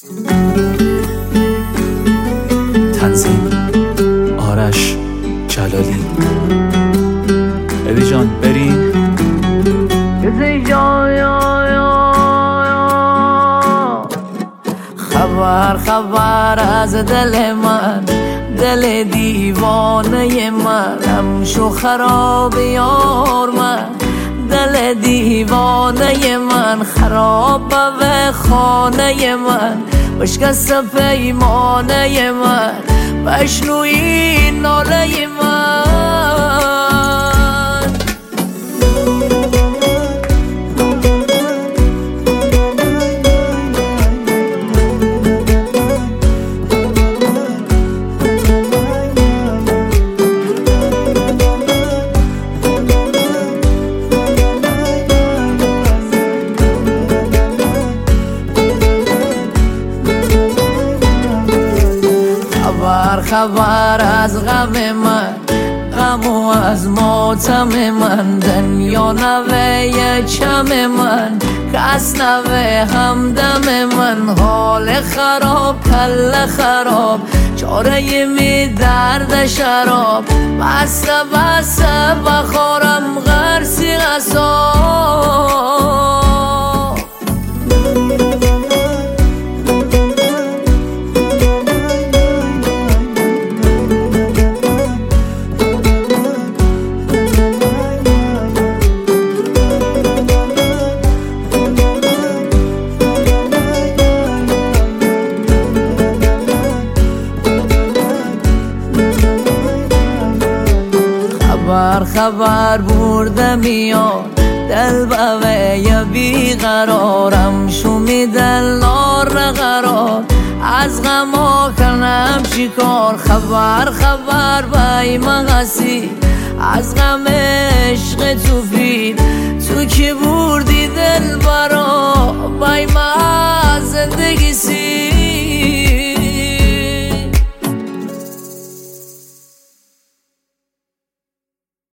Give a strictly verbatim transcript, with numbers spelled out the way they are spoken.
تنظیم آرش جلالی. ادی جان بریم. خبر خبر از دل من، دل دیوانه من، همشو خراب یار من. دل دیوانه من خراب به خانه من، بشکست پیمانه من، بشنوی ناله من. خبر خبر از غم من، غم و از ماتم من، دنیا نوه چم من، کس نوه همدم من. حال خراب کل خراب، چاره می درد شراب، بسته بسته بخورم غرسی غصاب. خبر خبر برده میاد دل بوه یا بیقرارم، شومی دل نار قرار، از غما کنم چیکار. خبر خبر بای مغسی از غم عشق تو فید، تو که بردی دل برا بای ما زندگی سی.